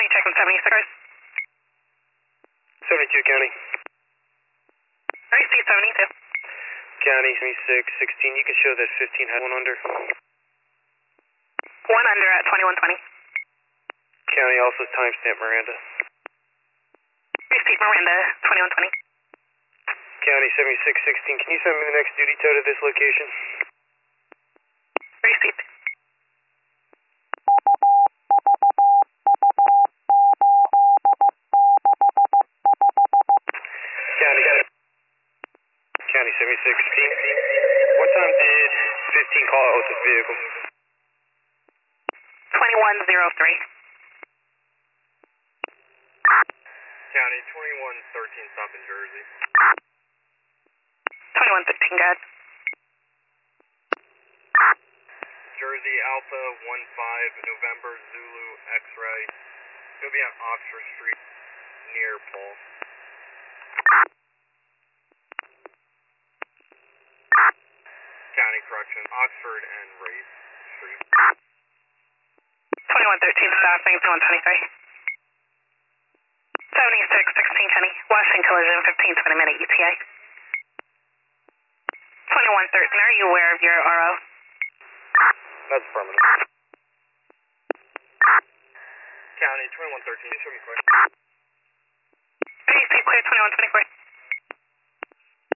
County checking 76. 72 County. Receive 72. County 7616. You can show that 15 had one under. One under at 2120. County also timestamp Miranda. Receive Miranda 2120. County 7616. Can you send me the next duty tow to this location? Receive. County 7616. What time did 15 call out with this vehicle? 2103. County 2113 stop in Jersey. 2113, good. Jersey Alpha 15 November Zulu X-ray. It'll be on Oxford Street near Paul. County Correction, Oxford and Race Street. 2113 stopping 2123. 7616 County. Washington collision 15-20 minute ETA. 2113, are you aware of your RO? That's permanent. County 2113, show me quick. Receive clear 2124.